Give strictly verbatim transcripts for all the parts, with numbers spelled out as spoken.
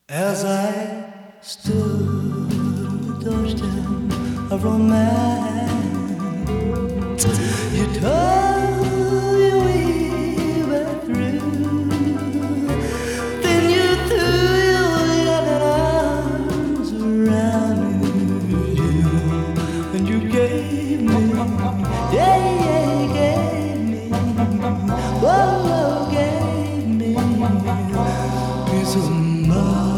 As I stood on the doorstep of romance, you told me we were through. Then you threw your loving arms around me, and you gave me, yeah, yeah, you gave me, whoa, whoa, gave me peace of mind.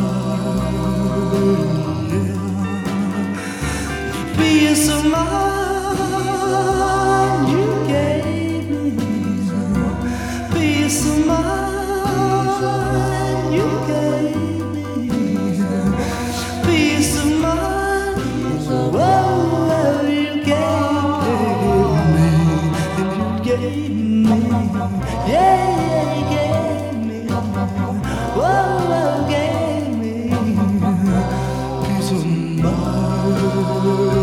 Peace of mind you gave me. Peace of mind you gave me. Peace of mind, whoa, you gave me. And you gave me, yeah, yeah, you gave me. Whoa, gave me peace of mind.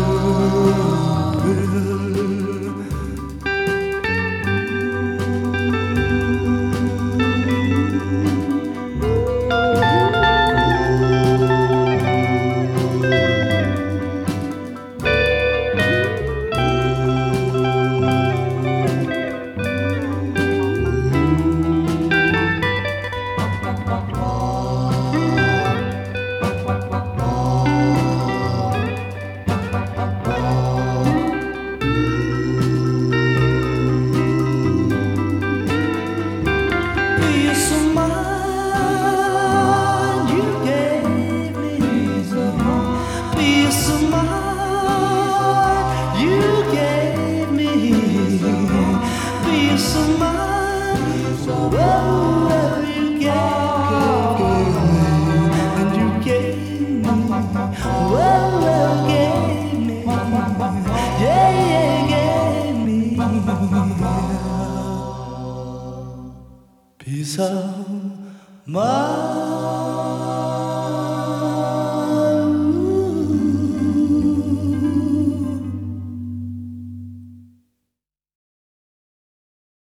Peace of mind.